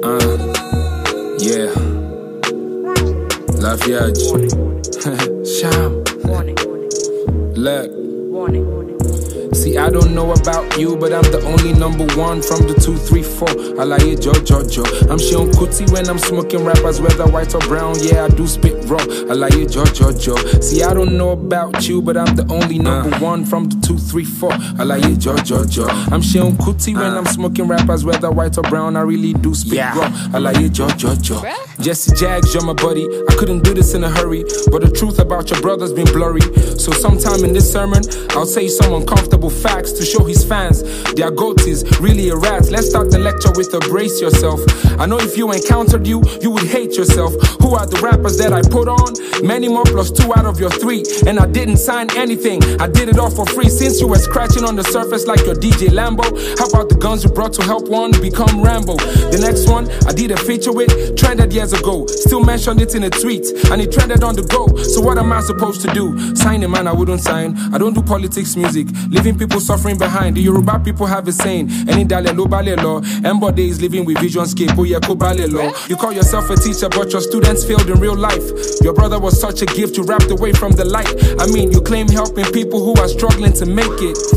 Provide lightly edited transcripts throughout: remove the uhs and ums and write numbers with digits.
Yeah. Lafayette. Sham. Look. See, I don't know about you, but I'm the only number one from the 2, 3, 4. I like it, Jojo. I'm Sean Kuti when I'm smoking rappers, whether white or brown. Yeah, I do spit raw. I like it, Jojo. See, I don't know about you, but I'm the only number one from the 2, 3, 4. I like it, Jojo. I'm Sean Kuti when I'm smoking rappers, whether white or brown. I really do spit raw. I like it, Jojo. Jesse Jags, you're my buddy. I couldn't do this in a hurry, but the truth about your brother's been blurry. So sometime in this sermon, I'll say some uncomfortable facts to show his fans their goat is really a rat. Let's start the lecture with a brace yourself. I know if you encountered you would hate yourself. Who are the rappers that I put on? Many more plus 2 out of your 3. And I didn't sign anything, I did it all for free. Since you were scratching on the surface like your DJ Lambo, how about the guns you brought to help one become Rambo? The next one I did a feature with, trended years ago. Still mentioned it in a tweet, and it trended on the go. So what am I supposed to do? Sign a man I wouldn't sign. I don't do politics music, leaving people suffering behind. The Yoruba people have a saying, any dale lo bale lo. Embody is living with visionscape, oh yeah, ko bale lo. You call yourself a teacher, but your students failed in real life. Your brother was such a gift, you wrapped away from the light. I mean, you claim helping people who are struggling to make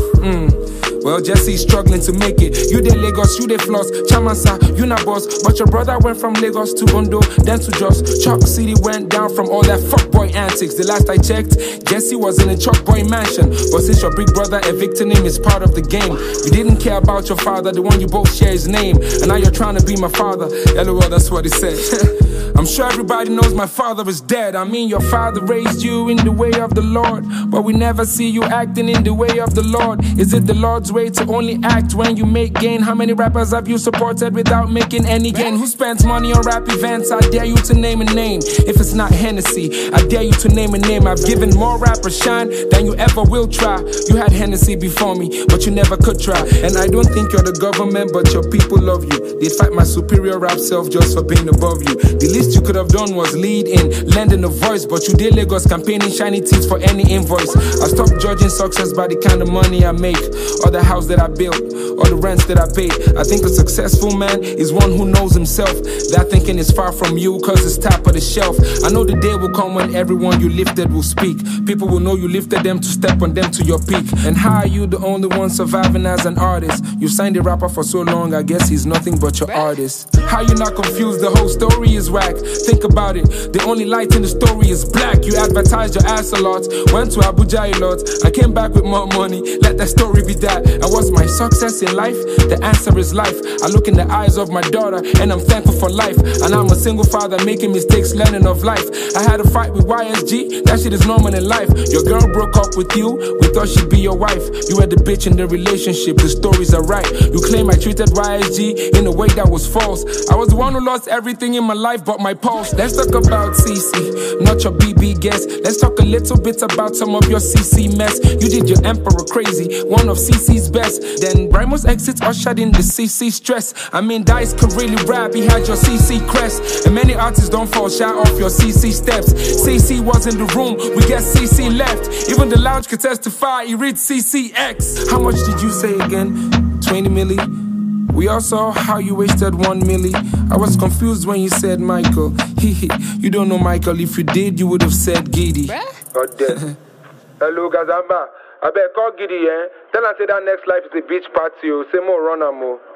it. Well, Jesse's struggling to make it. You de Lagos, you de floss. Chamansa, you na boss. But your brother went from Lagos to Ondo, then to Jos. Chalk City went down from all that fuckboy antics. The last I checked, Jesse was in a Chalk Boy mansion. But since your big brother evicting him is part of the game, you didn't care about your father, the one you both share his name. And now you're trying to be my father. LOL, that's what he said. I'm sure everybody knows my father is dead. I mean, your father raised you in the way of the Lord, but we never see you acting in the way of the Lord. Is it the Lord's way to only act when you make gain? How many rappers have you supported without making any gain? Who spends money on rap events? I dare you to name a name. If it's not Hennessy, I dare you to name a name. I've given more rappers shine than you ever will try. You had Hennessy before me, but you never could try. And I don't think you're the government, but your people love you. They fight my superior rap self just for being above you. The least you could have done was lead in lending a voice, but you did Lagos campaigning shiny teeth for any invoice. I stopped judging success by the kind of money I make, or the house that I built, or the rents that I paid. I think a successful man is one who knows himself. That thinking is far from you, cause it's top of the shelf. I know the day will come when everyone you lifted will speak. People will know you lifted them to step on them to your peak. And how are you the only one surviving as an artist? You've signed a rapper for so long, I guess he's nothing but your artist. How you not confused? The whole story is whack. Think about it, the only light in the story is black. You advertised your ass a lot, went to Abuja a lot. I came back with more money, let that story be that. And what's my success in life? The answer is life. I look in the eyes of my daughter and I'm thankful for life. And I'm a single father making mistakes, learning of life. I had a fight with YSG, that shit is normal in life. Your girl broke up with you, we thought she'd be your wife. You were the bitch in the relationship, the stories are right. You claim I treated YSG in a way that was false. I was the one who lost everything in my life but my pulse. Let's talk about CC, not your BB guest. Let's talk a little bit about some of your CC mess. You did your emperor crazy, one of CC's best. Then Brimo's exit ushered in the CC stress. I mean, Dice could really rap, he had your CC crest. And many artists don't fall shy off your CC steps. CC was in the room, we get CC left. Even the lounge could testify, he read CCX. How much did you say again? 20 milli? We all saw how you wasted 1 milli. I was confused when you said Michael. You don't know Michael. If you did, you would have said Giddy. God damn. Hello, Gazamba. I bet call Giddy, eh? Tell her say that next life is a beach party. Say more run more.